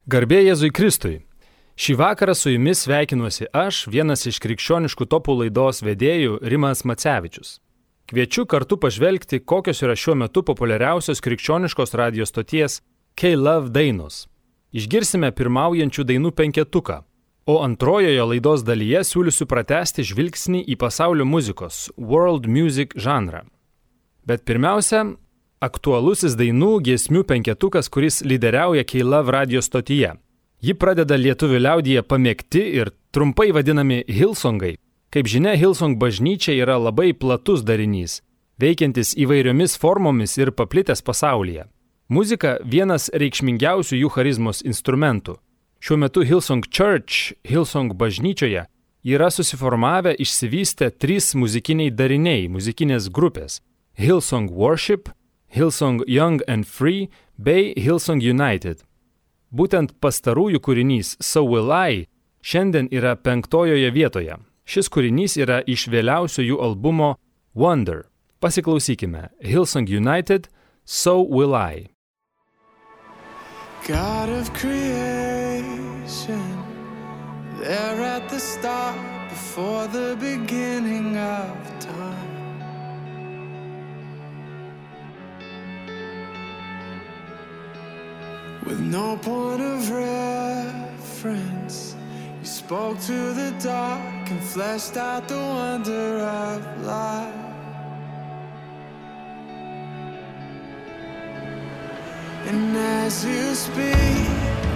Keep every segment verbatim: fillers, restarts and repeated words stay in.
Garbė Jėzui Kristui. Šį vakarą su jumis sveikinuosi aš, vienas iš krikščioniškų topų laidos vedėjų Rimas Macevičius. Kviečiu kartu pažvelgti, kokios yra šiuo metu populiariausios krikščioniškos radijo stoties K-Love dainos. Išgirsime pirmaujančių dainų penketuką, o antrojoje laidos dalyje siūlysiu pratęsti žvilgsnį į pasaulio muzikos, world music žanrą. Bet pirmiausia, aktualusis dainų giesmių penketukas, kuris lyderiauja K-Love radio stotyje. Ji pradeda lietuvių liaudyje pamėgti ir trumpai vadinami Hillsongai. Kaip žinia, Hillsong bažnyčia yra labai platus darinys, veikiantis įvairiomis formomis ir paplitęs pasaulyje. Muzika vienas reikšmingiausių jų charizmos instrumentų. Šiuo metu Hillsong Church, Hillsong bažnyčioje, yra susiformavę išsivystę trys muzikiniai dariniai, muzikinės grupės – Hillsong Worship, Hillsong Young and Free bei Hillsong United. Būtent pastarųjų kūrinys So Will I šiandien yra penktojoje vietoje. Šis kūrinys yra iš vėliausio jų albumo Wonder. Pasiklausykime. Hillsong United, So Will I. God of creation, there at the start, before the beginning of time. With no point of reference, you spoke to the dark and fleshed out the wonder of life. And as you speak,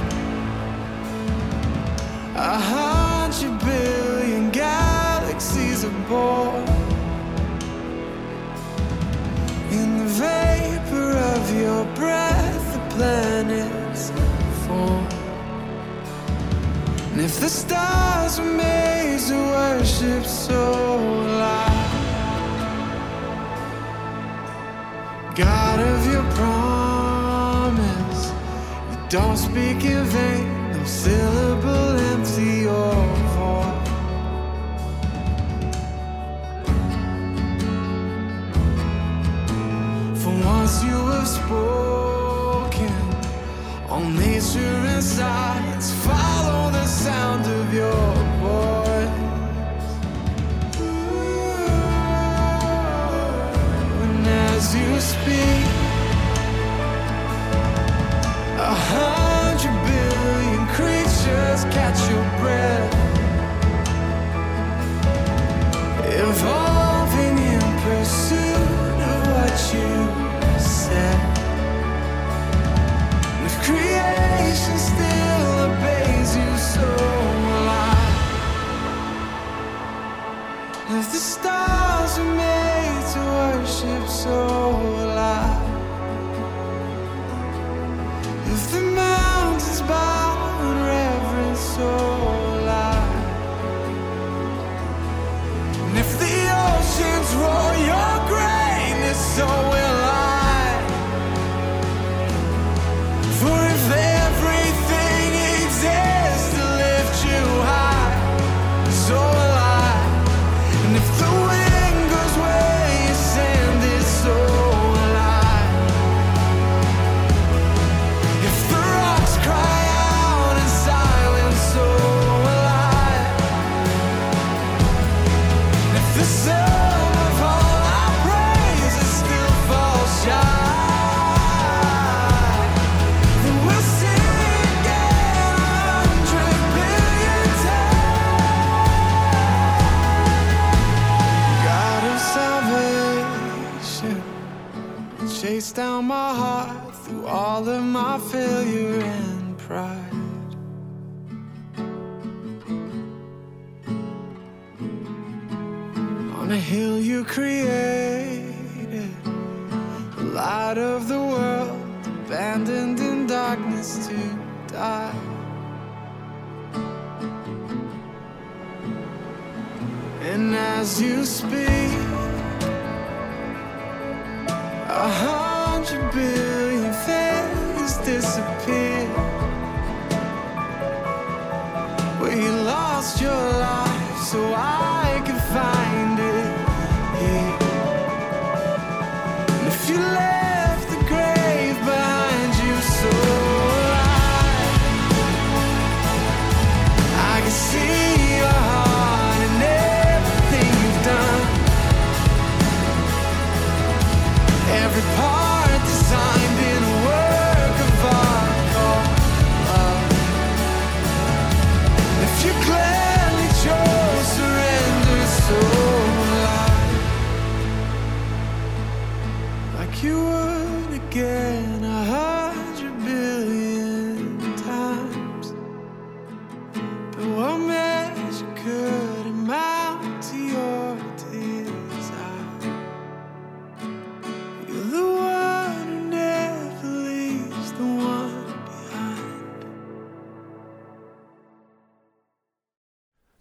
a hundred billion galaxies are born. In the vapor of your breath, the planets form. And if the stars were made to worship, so will I. God of your promise, you don't speak in vain, no syllable empty or void. For once you have spoken, all nature and silence follow the sound of your voice. And as you speak, a hundred billion creatures catch your breath, evolving in pursuit of what you said. If creation still obeys you, so will I. If the stars are made to worship, so will I. If the mountains bow in reverence, so will I. And if the oceans roar your greatness, so will I. For if everything exists to lift you high, so will I. And if the wind goes where you send it, so will I. If the rocks cry out in silence, so will I. And if the sum of all our praises still falls short, then we'll sing again a hundred billion times. God of salvation, chase down my heart through all of my failure and pride. On a hill you created, the light of the world, abandoned in darkness to die. And as you speak, a hundred billion things disappear. Where you lost your life so I could find it here. And if you left the grave behind you, so I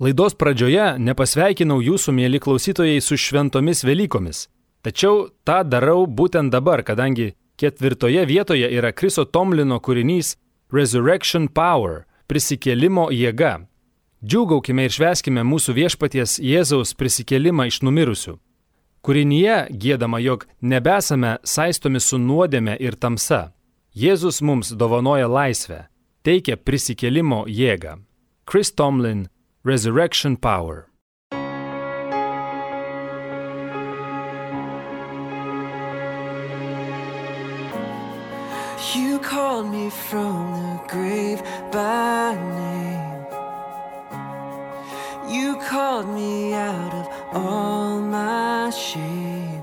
Laidos pradžioje nepasveikinau jūsų, mėly klausytojai, su šventomis Velykomis. Tačiau tą darau būtent dabar, kadangi ketvirtoje vietoje yra Chriso Tomlino kūrinys Resurrection Power – prisikėlimo jėga. Džiūgaukime ir švęskime mūsų viešpaties Jėzaus prisikėlimą iš numirusių. Kūrinyje giedama, jog nebesame saistomi su nuodėme ir tamsa. Jėzus mums dovanoja laisvę, teikia prisikėlimo jėgą. Chris Tomlin – Resurrection Power. You called me from the grave by name. You called me out of all my shame.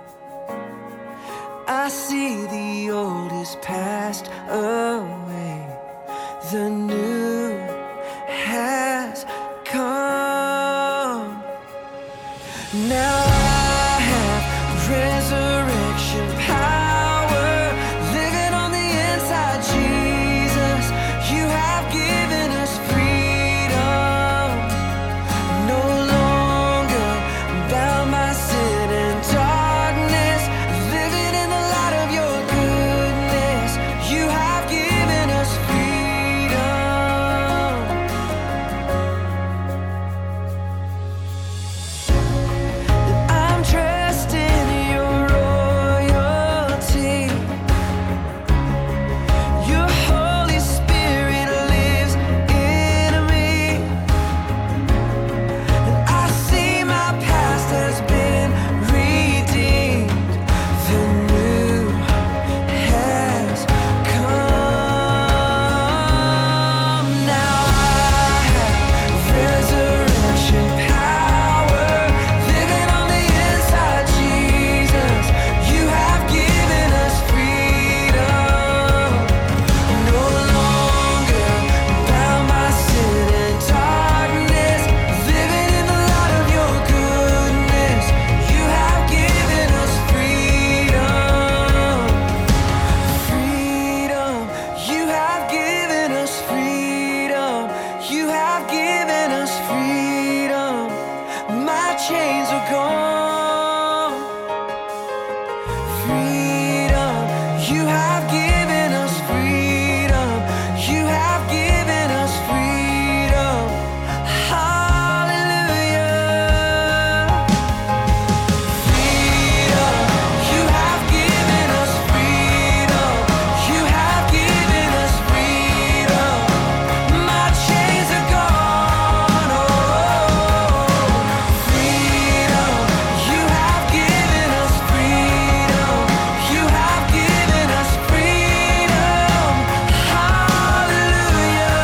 I see the old is passed away. The new has come. Now I have resurrection power living on the inside, Jesus. You have given us freedom. No longer bound by sin and darkness, living in the light of your goodness. You have given us freedom. I'm dressed in your royalty. Your Holy Spirit lives in me. And I see my past has been redeemed. The new has come. Now I have resurrection power living on the inside, Jesus. You have given us freedom. No longer bound by sin and darkness, living in the light of your goodness. You have given us freedom. Freedom. You have given us freedom. You have given us freedom. My chains are gone. Freedom. You have given us freedom. You have given us freedom. Hallelujah. Freedom. You have given us freedom. You have given us freedom. My chains are gone. Oh, freedom. You have given us freedom. You have given us freedom. Hallelujah.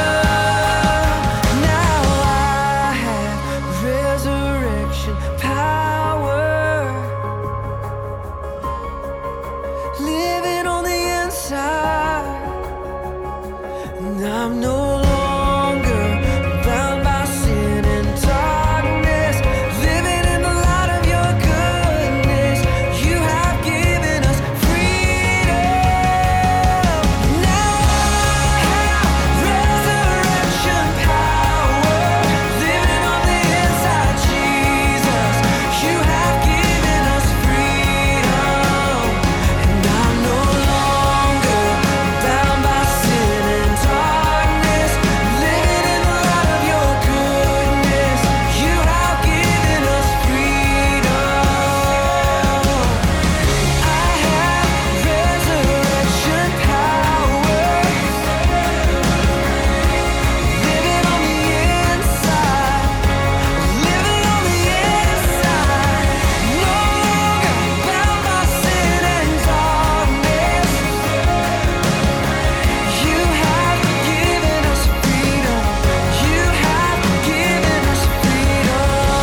Now I have resurrection power living on the inside. And I'm no longer bound by sin and darkness, living in the light of your goodness. You have given us freedom. Now I have resurrection power living on the inside, Jesus. You have given us freedom. And I'm no longer bound by sin and darkness, living in the light of your goodness. You have given us freedom. I have resurrection power living on the inside, living on the inside. No longer bound by sin and darkness. You have given us freedom. You have given us freedom.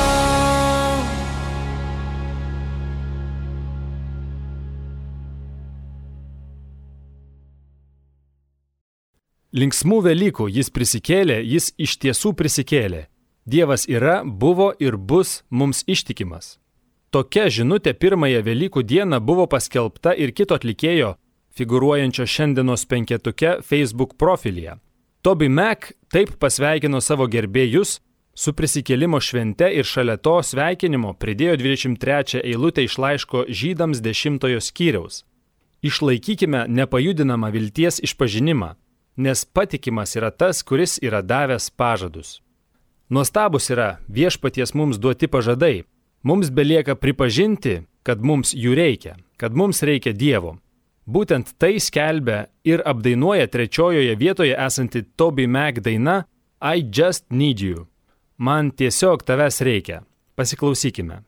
Linksmų Velykų, jis prisikėlė, jis iš tiesų prisikėlė. Dievas yra, buvo ir bus mums ištikimas. Tokia žinutė pirmąją Velykų dieną buvo paskelbta ir kito atlikėjo, figūruojančio šiandienos penketuke Facebook profilyje. Toby Mac taip pasveikino savo gerbėjus, Su prisikėlimo švente ir šalia to sveikinimo pridėjo dvidešimt trečią eilutę iš laiško Žydams dešimtojo skyriaus. Išlaikykime nepajudinamą vilties išpažinimą, nes patikimas yra tas, kuris yra davęs pažadus. Nuostabus yra viešpaties mums duoti pažadai. Mums belieka pripažinti, kad mums jų reikia, kad mums reikia Dievo. Būtent tai skelbia ir apdainuoja trečiojoje vietoje esanti Toby Mac daina I Just Need You. Man tiesiog tavęs reikia. Pasiklausykime.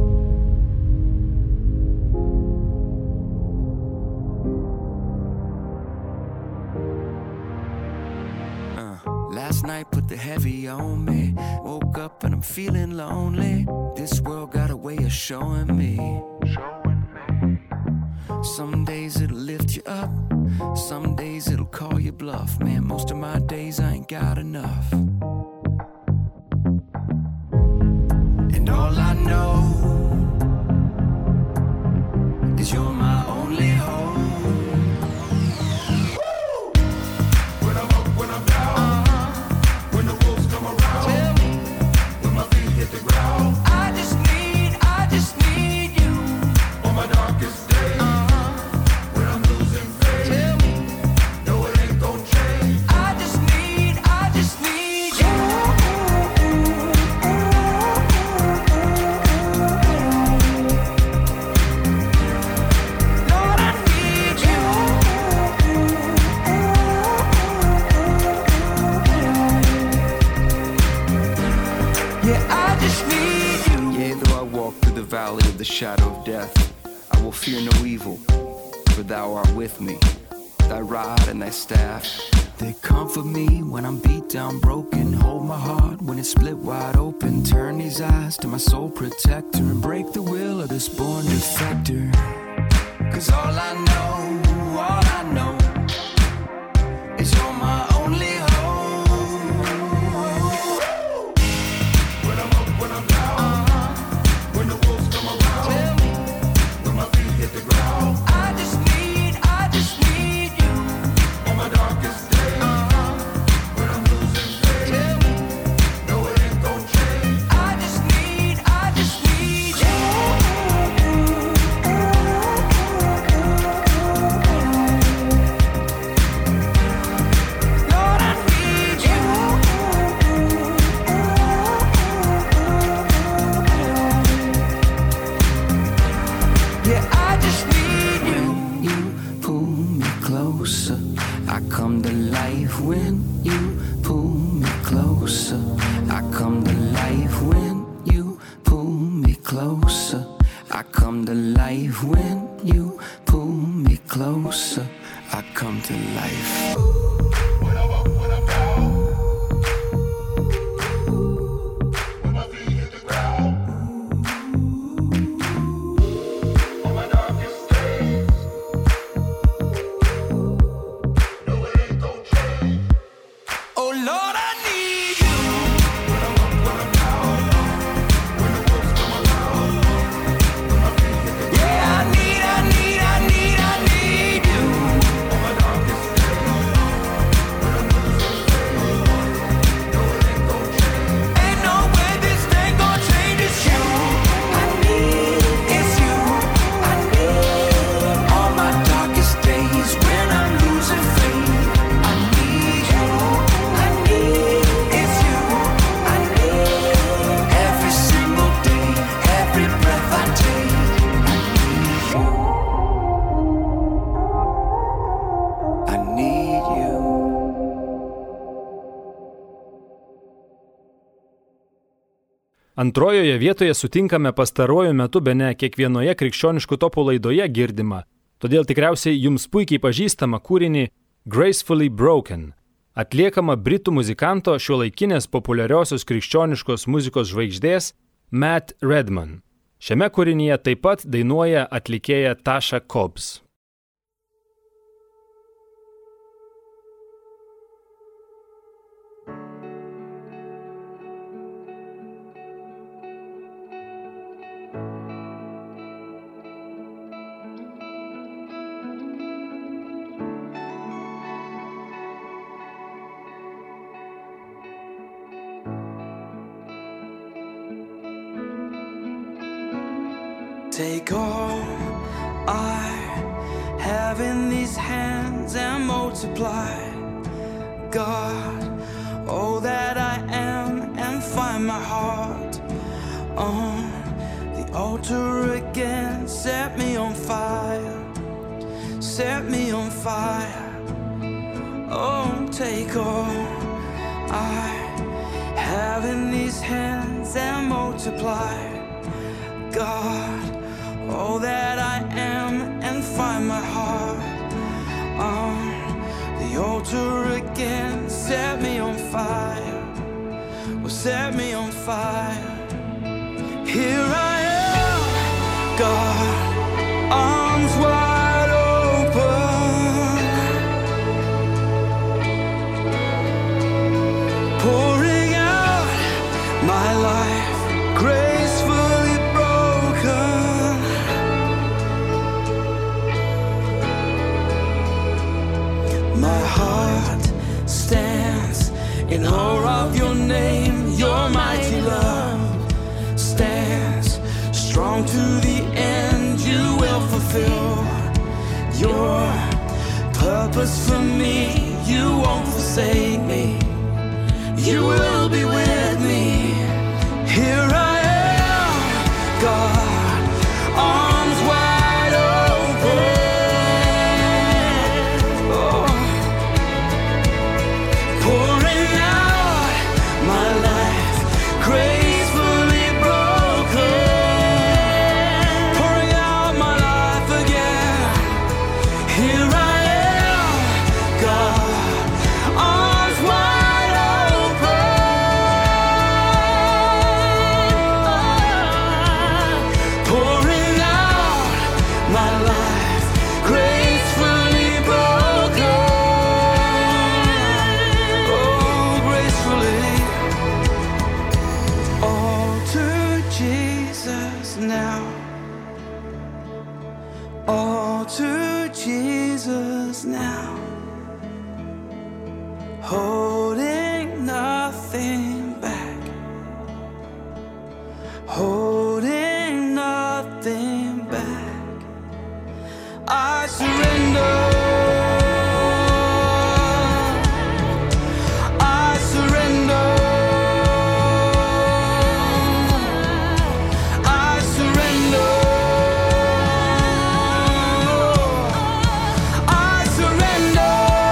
Last night put the heavy on me. Woke up and I'm feeling lonely. This world got a way of showing me. Showing me. Some days it'll lift you up. Some days it'll call you bluff. Man, most of my days I ain't got enough. And all I know is you're my only hope. When I'm up, when I'm down, when the wolves come around, when my feet hit the ground, I just need, I just need you. On my darkest days, when I'm losing faith, no it ain't gon' change. I just need, I just need you. Lord, I need you. Yeah, I just need you. Yea, though I walk through the valley of the shadow of death, I will fear no evil, for thou art with me. Thy rod and thy staff, they comfort me when I'm beat down, broken. Hold my heart when it's split wide open. Turn these eyes to my soul protector and break the will of this born defector. Cause all I know, all I know is you're my only hope. When I'm up, when I'm down, when the wolves come around, when my feet hit the ground, I just need, I just need you. On my darkest days, when I'm losing faith, no it ain't gon' change. I just need, I just need you. Lord, I need you. Yeah, I just need you. When you pull me closer, I come to life. When you pull me closer, I come to life. When you pull me closer, I come to life. When you pull me closer, I come to life. When I'm up, when I'm down, when my feet hit the ground, on my darkest days, no it ain't gon' change. Oh Lord, I need you. When I'm up, when I'm down, when the wolves come around, when my feet hit the ground, yeah, I need, I need, I need, I need you. On my darkest days, when I'm losing faith, no it ain't gon' change. Ain't no way this thing gon' change. It's you. I need, it's you. I need. On my darkest days, when I'm losing faith, I need you. I need, it's you. I need. Every single day, every breath I take, I need you. I need you. Antrojoje vietoje sutinkame pastaruoju metu bene kiekvienoje krikščioniškų topų laidoje girdimą, todėl tikriausiai jums puikiai pažįstama kūrinį Gracefully Broken, atliekama britų muzikanto šiuolaikinės populiariosios krikščioniškos muzikos žvaigždės Matt Redman. Šiame kūrinyje taip pat dainuoja atlikėja Tasha Cobbs. Take all I have in these hands and multiply, God, all that I am, and find my heart on the altar again. Set me on fire, set me on fire. Oh, take all I have in these hands and multiply, God, all that I am, and find my heart on the altar again. Set me on fire, well, set me on fire. Here I am, God, arms wide open, pouring out my life, gracefully broken. My heart stands in awe of your name. Your mighty love stands strong to the end. You will fulfill your purpose for me. You won't forsake me, you will be with me. Here I am, God, arms wide open. Oh, pouring out my life, gracefully broken. Pouring out my life again. Here I am, God, arms wide open. Pouring out my life, gracefully broken. Oh, gracefully. All to Jesus now. All to Jesus now. Holding nothing back. Holding nothing back. I surrender. I surrender. I surrender. I surrender.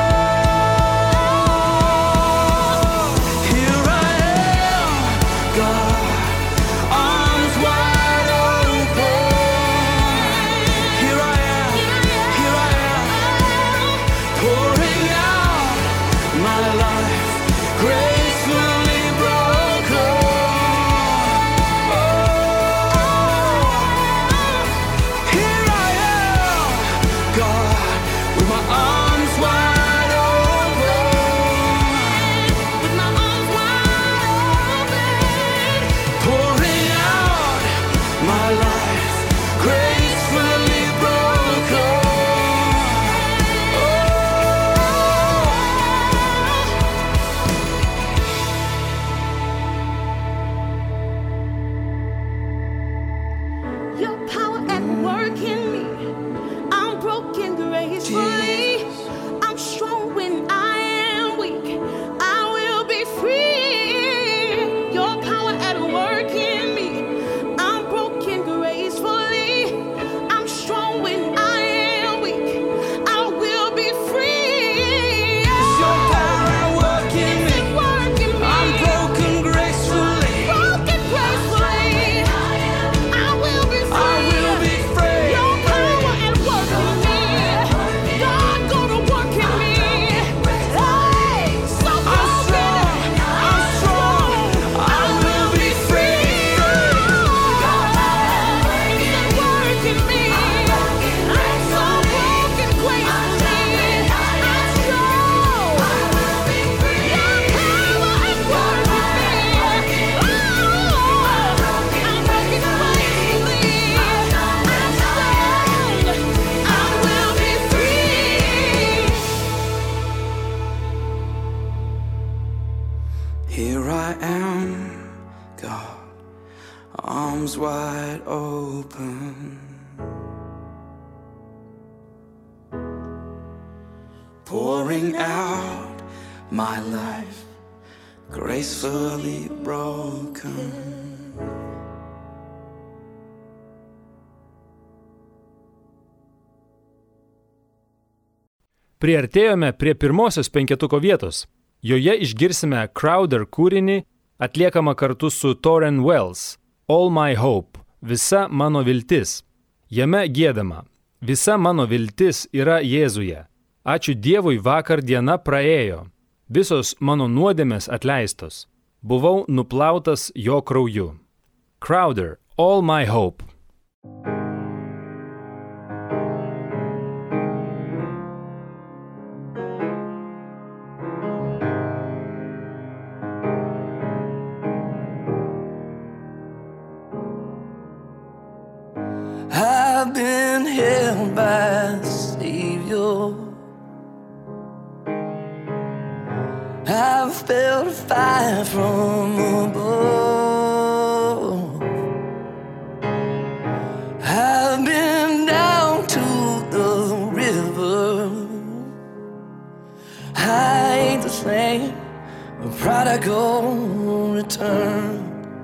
Here I am, God, arms wide open. Here I am, here I am, pouring out my life, gracefully broken. Oh, here I am, God, with my arms wide open, with my arms wide open, pouring out my life, gracefully broken. Your power at work in me. I'm broken gracefully. I'm strong when I am weak. I will be free. Your power at work in me. I'm broken gracefully. I'm strong when I am weak. I will be free. Your power at work in me. Work in me. I'm broken gracefully. Broken gracefully. I will be free. I will be free. Your power at work in me. God, go to work in me. Hey, so I'm broken. strong. I'm strong. I will be free. God, work in me. I'm so broken gracefully. I'm strong. Your power at work in me. Oh, I'm broken gracefully. I'm strong. I will be free. Here I am, God, arms wide open. Pouring out my life, gracefully broken. Priartėjome prie pirmosios penketuko vietos. Joje išgirsime Crowder kūrinį, atliekamą kartu su Tauren Wells, All My Hope, visa mano viltis. Jame giedama, visa mano viltis yra Jėzuje. Ačiū Dievui, vakar diena praėjo. Visos mano nuodėmės atleistos. Buvau nuplautas jo krauju. Crowder, All My Hope. I've been held by the Savior. I've felt fire from above. I've been down to the river. I ain't the same, a prodigal return.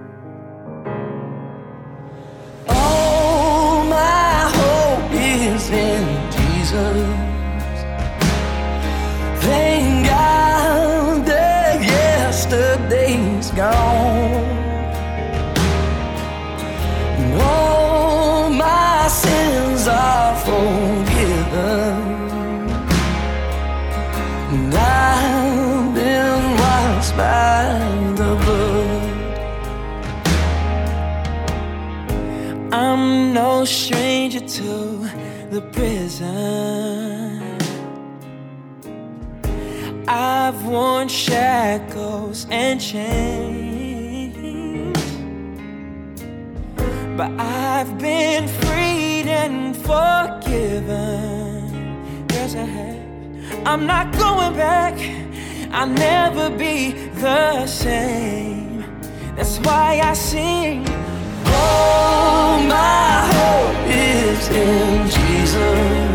All my hope is in Jesus. Thank God that yesterday's gone. And all my sins are forgiven. And I've been washed by the blood. I'm no stranger to the prison. I've worn shackles and chains, but I've been freed and forgiven. Yes, I have. I'm not going back. I'll never be the same. That's why I sing. All my hope is in Jesus.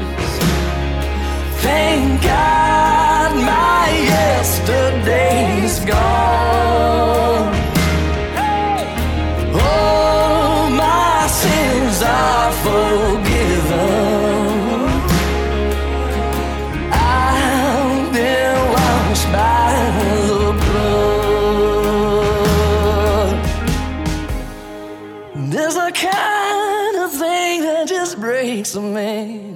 Thank God my yesterday's gone. All my sins are forgiven. I've been washed by the blood. There's a kind of thing that just breaks a man.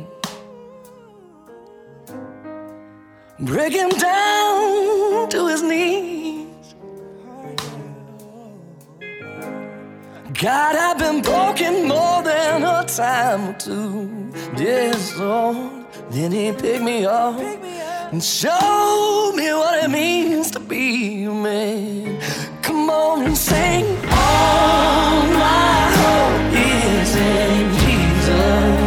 Break him down to his knees. God, I've been broken more than a time or two. Yes, Lord. Then he picked me up and showed me what it means to be a man. Come on and sing. All my hope is in Jesus.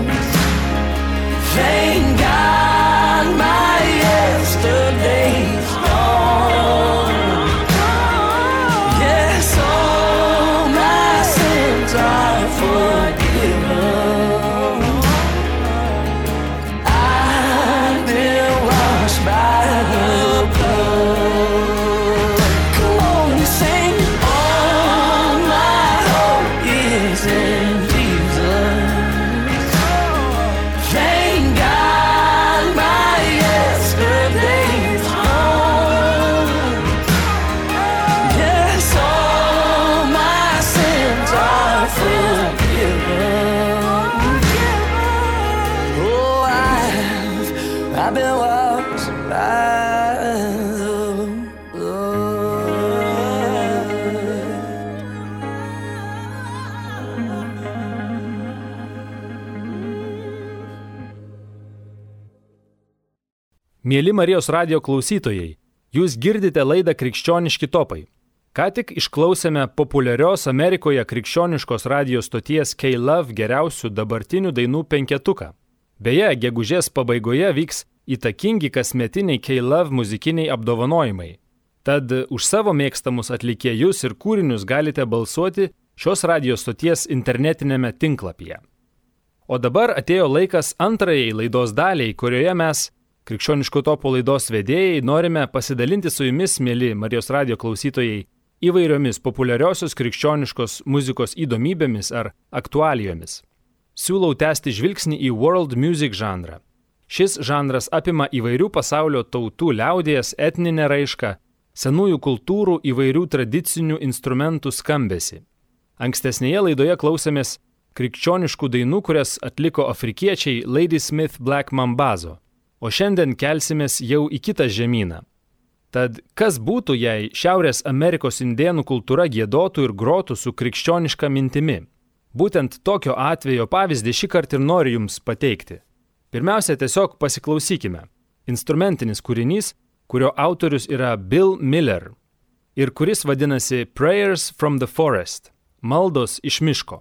Thank God my yesterday's gone. Yes, all my sins are forgiven. I've been washed by the blood. Come on and sing. All my hope is in Jesus. Thank God my yesterday's gone. Yes, all my sins are forgiven. Oh, I've, I've been washed by the Mieli Marijos radijo klausytojai, jūs girdite laidą Krikščioniški topai. Ką tik išklausėme populiarios Amerikoje krikščioniškos radijo stoties K-Love geriausių dabartinių dainų penketuką. Beje, gegužės pabaigoje vyks įtakingi kasmetiniai K-Love muzikiniai apdovanojimai. Tad už savo mėgstamus atlikėjus ir kūrinius galite balsuoti šios radijos stoties internetinėme tinklapyje. O dabar atėjo laikas antrajai laidos daliai, kurioje mes, Krikščioniško topo laidos vedėjai, norime pasidalinti su jumis, mieli Marijos radijo klausytojai, įvairiomis populiariosios krikščioniškos muzikos įdomybėmis ar aktualijomis. Siūlau tęsti žvilgsnį į world music žanrą. Šis žanras apima įvairių pasaulio tautų liaudies, etninę raišką, senųjų kultūrų įvairių tradicinių instrumentų skambesį. Ankstesnėje laidoje klausėmės krikščioniškų dainų, kurias atliko afrikiečiai Ladysmith Black Mambazo, o šiandien kelsimės jau į kitą žemyną. Tad kas būtų, jei Šiaurės Amerikos indėnų kultūra giedotų ir grotų su krikščioniška mintimi? Būtent tokio atvejo pavyzdį šį kartą ir noriu jums pateikti. Pirmiausia, tiesiog pasiklausykime. Instrumentinis kūrinys, kurio autorius yra Bill Miller ir kuris vadinasi Prayers from the Forest – maldos iš miško.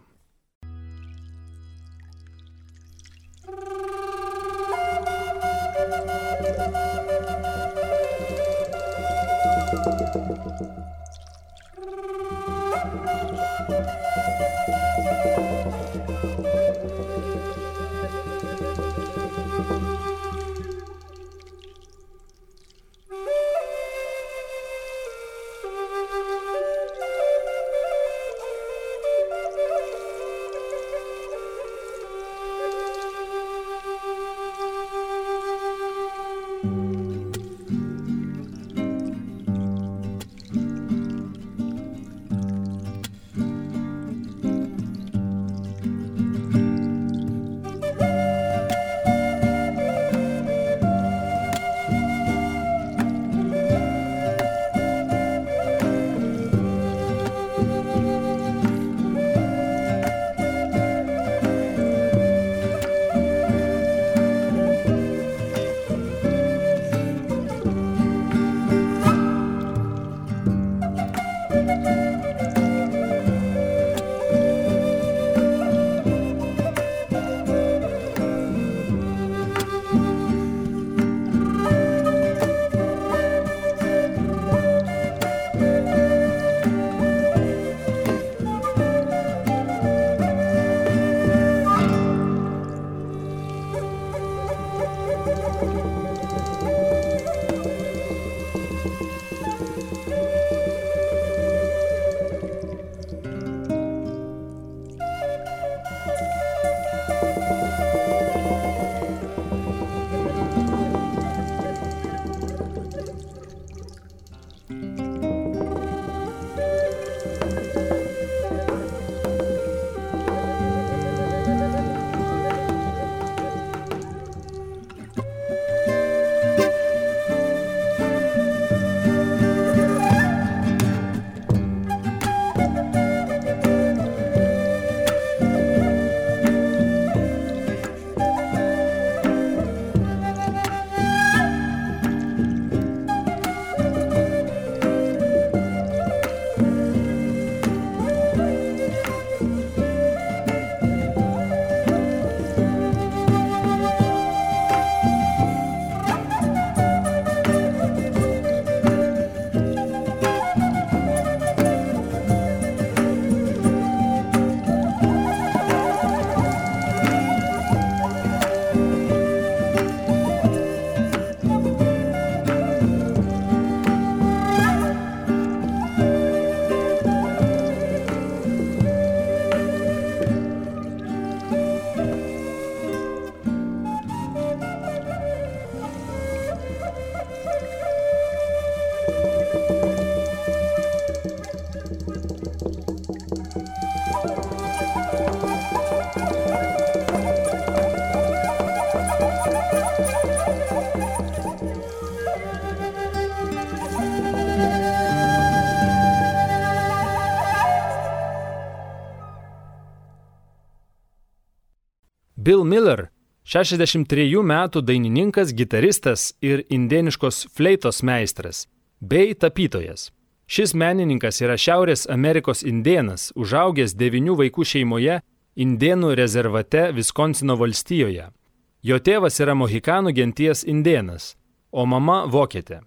Bill Miller, šešiasdešimt trejų metų dainininkas, gitaristas ir indėniškos fleitos meistras, bei tapytojas. Šis menininkas yra Šiaurės Amerikos indėnas, užaugęs devynių vaikų šeimoje indėnų rezervate Viskonsino valstijoje. Jo tėvas yra mohikanų genties indėnas, o mama vokietė.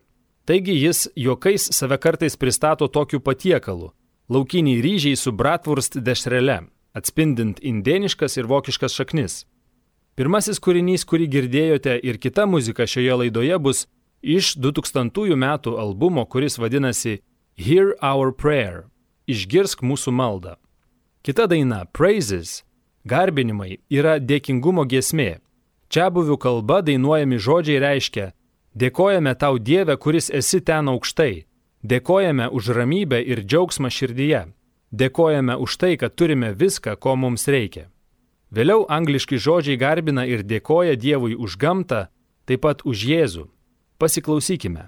Taigi jis juokais save kartais pristato tokiu patiekalu – laukiniai ryžiai su bratwurst dešrele, atspindint indėniškas ir vokiškas šaknis. Pirmasis kūrinys, kurį girdėjote, ir kita muzika šioje laidoje bus iš du tūkstantųjų metų albumo, kuris vadinasi Hear Our Prayer – Išgirsk mūsų maldą. Kita daina Praises – garbinimai yra dėkingumo giesmė. Čiabuvių kalba dainuojami žodžiai reiškia dėkojame tau Dieve, kuris esi ten aukštai, dėkojame už ramybę ir džiaugsmą širdyje, dėkojame už tai, kad turime viską, ko mums reikia. Vėliau angliški žodžiai garbina ir dėkoja Dievui už gamtą, taip pat už Jėzų. Pasiklausykime.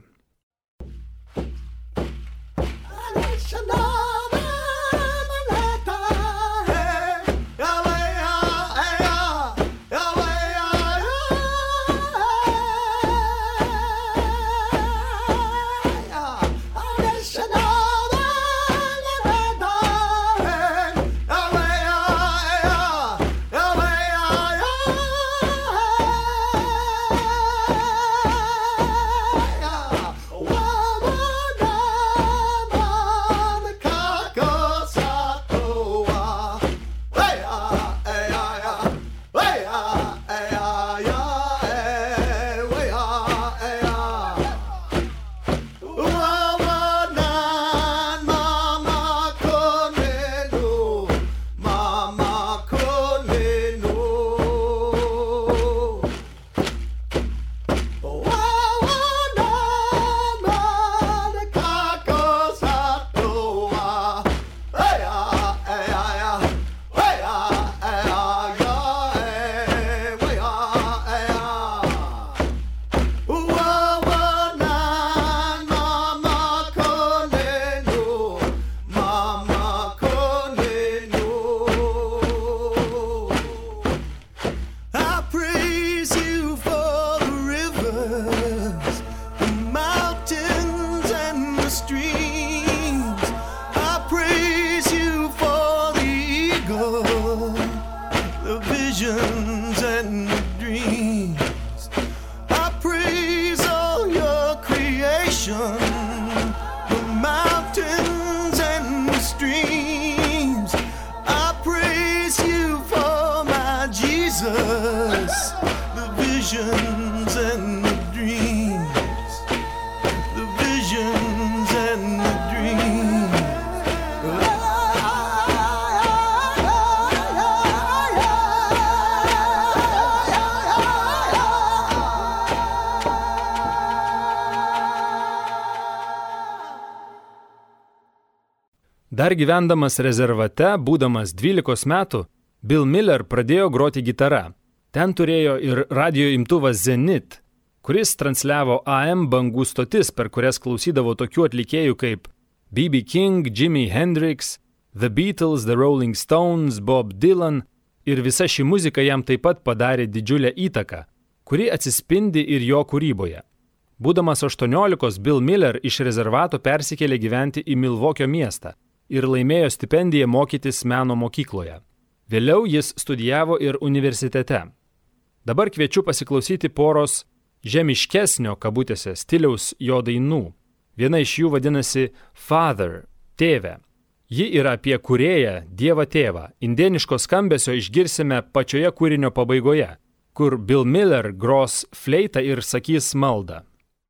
Dar gyvendamas rezervate, būdamas dvylikos metų, Bill Miller pradėjo groti gitara. Ten turėjo ir radio imtuvas Zenit, kuris transliavo A M bangų stotis, per kurias klausydavo tokių atlikėjų kaip B B King, Jimi Hendrix, The Beatles, The Rolling Stones, Bob Dylan, ir visa ši muzika jam taip pat padarė didžiulę įtaką, kuri atsispindi ir jo kūryboje. Būdamas aštuoniolikos, Bill Miller iš rezervato persikėlė gyventi į Milvokio miestą ir laimėjo stipendiją mokytis meno mokykloje. Vėliau jis studijavo ir universitete. Dabar kviečiu pasiklausyti poros žemiškesnio kabutėse stiliaus jo dainų. Viena iš jų vadinasi Father, tėve. Ji yra apie kūrėją, Dievą tėvą. Indėniško skambesio išgirsime pačioje kūrinio pabaigoje, kur Bill Miller gros fleitą ir sakys maldą.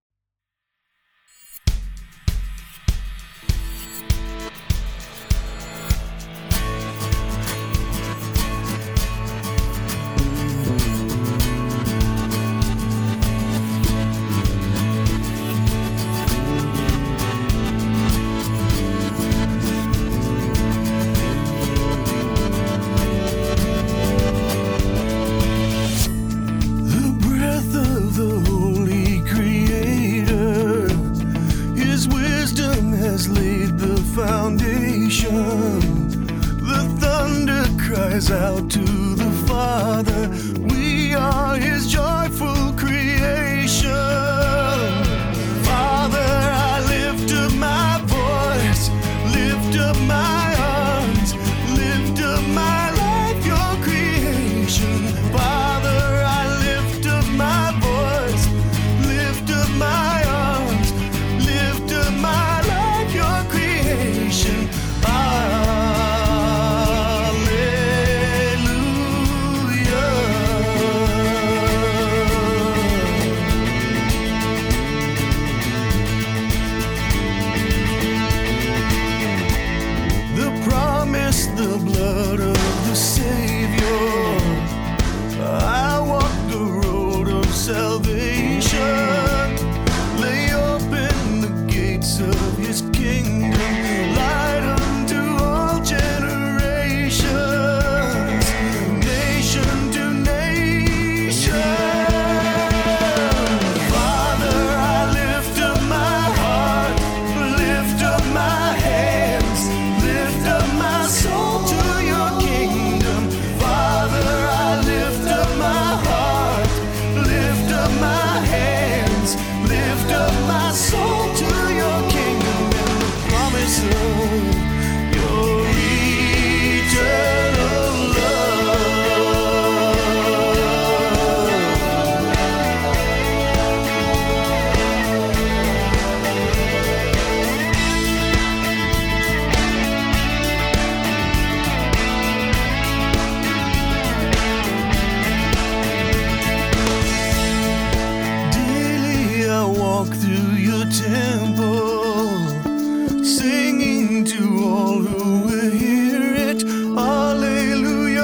Out to the Father, we are His joyful creation. Father, I lift up my voice, lift up my arms, lift up my life, your creation. Father, I lift up my voice, lift up my arms, through your temple, singing to all who will hear it. Alleluia,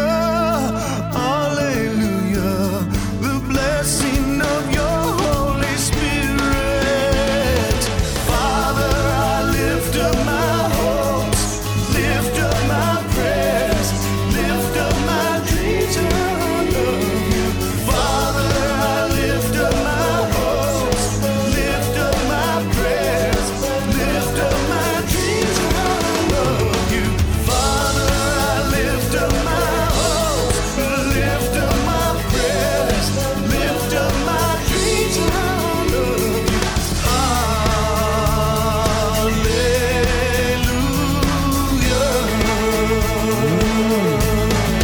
alleluia, the blessing of your Holy Spirit. Father, I lift up my hopes, lift up my prayers, lift up my dreams around of you. Father, I lift up my hopes, lift up my prayers, lift up my dreams around of you. Father, I lift up my hopes, lift up my prayers, lift up my dreams around of you. Hallelujah.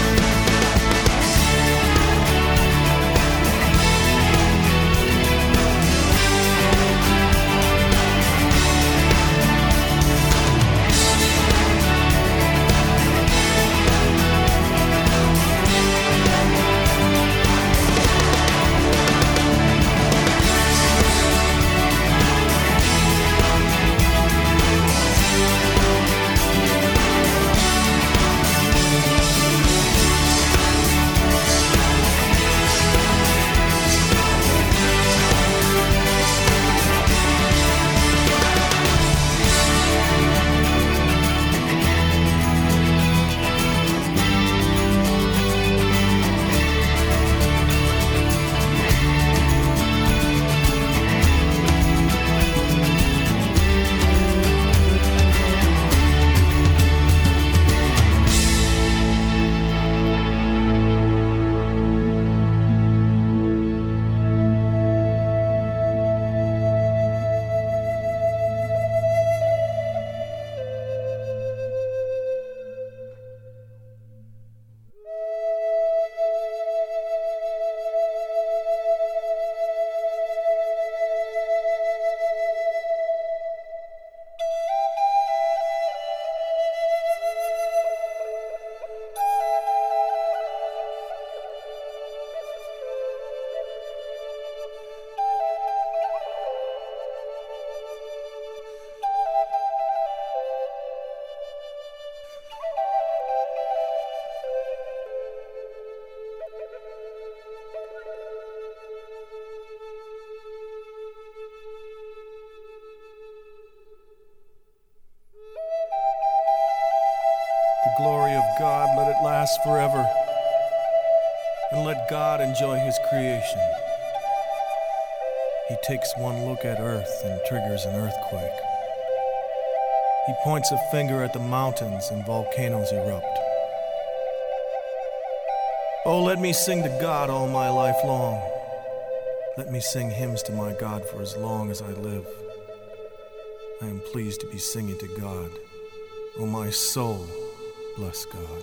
The glory of God, let it last forever. And let God enjoy his creation. He takes one look at earth and triggers an earthquake. He points a finger at the mountains and volcanoes erupt. Oh, let me sing to God all my life long. Let me sing hymns to my God for as long as I live. I am pleased to be singing to God. Oh, my soul, bless God.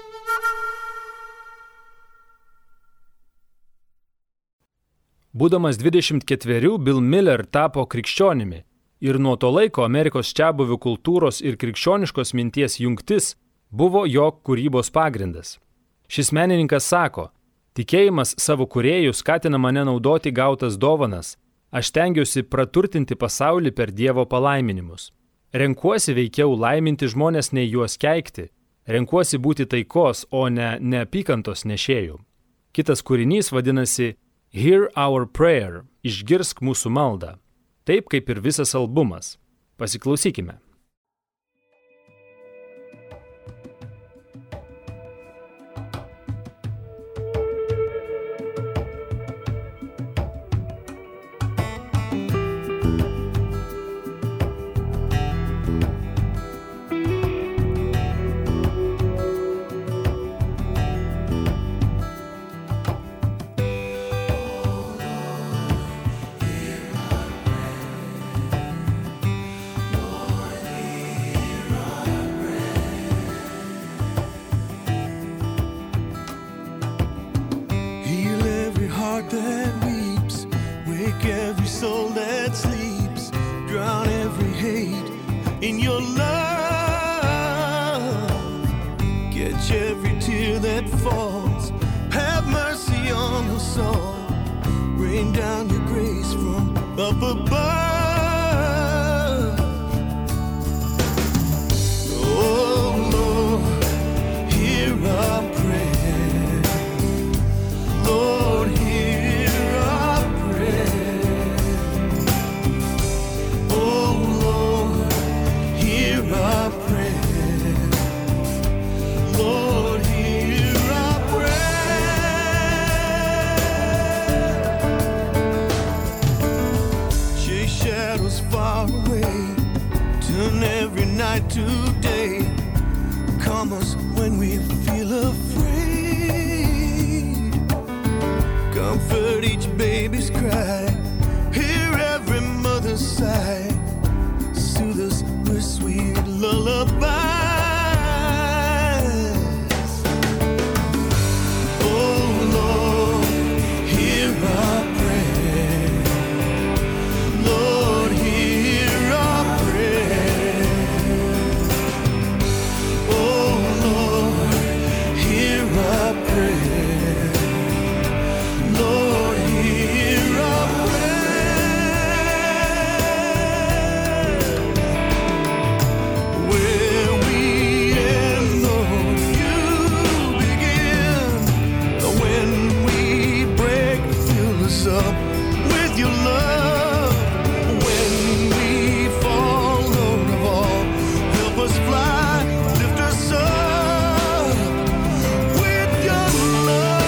Būdamas dvidešimt ketverių, Bill Miller tapo krikščionimi ir nuo to laiko Amerikos čiabuvių kultūros ir krikščioniškos minties jungtis buvo jo kūrybos pagrindas. Šis menininkas sako, tikėjimas savo kūrėjų skatina mane naudoti gautas dovanas, aš stengiuosi praturtinti pasaulį per Dievo palaiminimus. Renkuosi veikiau laiminti žmonės nei juos keikti, renkuosi būti taikos, o ne neapykantos nešėjų. Kitas kūrinys vadinasi Hear Our Prayer, išgirsk mūsų maldą, taip kaip ir visas albumas. Pasiklausykime. That weeps, wake every soul that sleeps, drown every hate in your love, catch every tear that falls, have mercy on us all, rain down your grace from up above. Oh Lord, hear our prayer. Lord, hear our prayer. Oh Lord, hear our prayer. Lord, hear our prayer. Chase shadows far away, turn every night to day. Calm us when we feel afraid. Comfort each baby's cry, hear every mother's sigh. Soothe us with sweet lullabies. Oh Lord, hear our prayer. Lord, hear our prayer. Oh Lord, hear our prayer. Lord, hear our prayer. Where we end, Lord, you begin. When we break, fill us up with your love. When we fall, Lord of all, help us fly, lift us up with your love.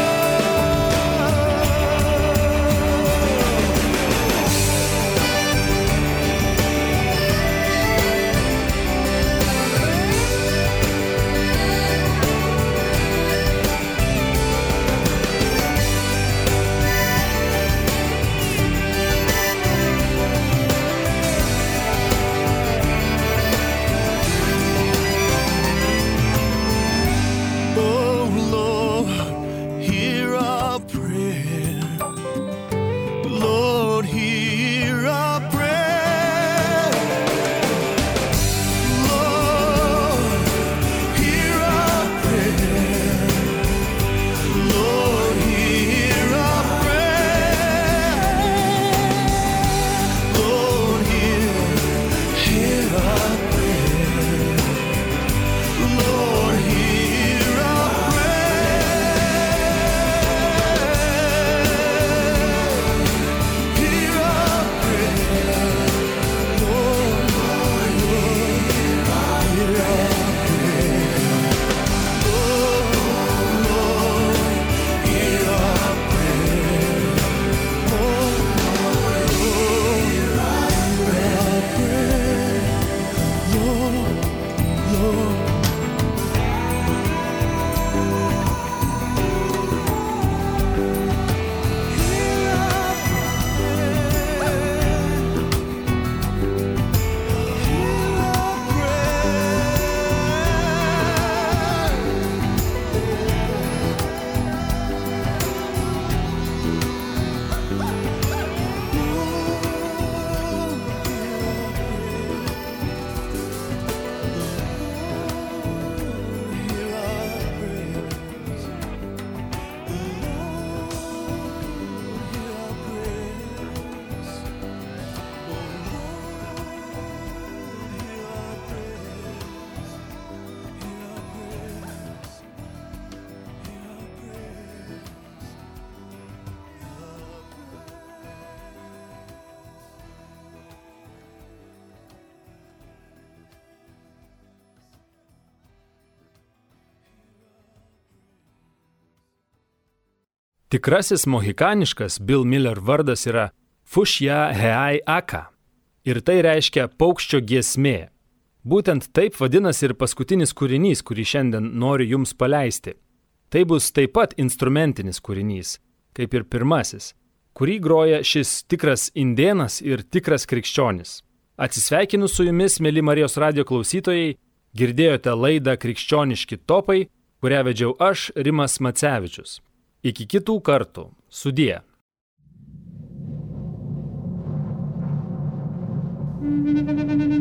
Oh Lord, hear our prayer. Lord, hear our prayer. Lord, hear our prayer. Lord, hear our prayer. Lord, hear, hear our prayer. Lord, hear our prayer. Hear our prayer. Lord, Lord, hear our prayer. Lord, Lord, hear our prayer. Lord, Lord, hear our prayer. Lord, Lord. Tikrasis mohikaniškas Bill Miller vardas yra Fushya Heai Aka ir tai reiškia paukščio giesmė. Būtent taip vadinasi ir paskutinis kūrinys, kurį šiandien noriu jums paleisti. Tai bus taip pat instrumentinis kūrinys, kaip ir pirmasis, kurį groja šis tikras indėnas ir tikras krikščionis. Atsisveikinu su jumis, mėly Marijos radijo klausytojai, girdėjote laidą Krikščioniški topai, kurią vedžiau aš, Rimas Macevičius. Iki kitų kartų. Sudie. Thank you.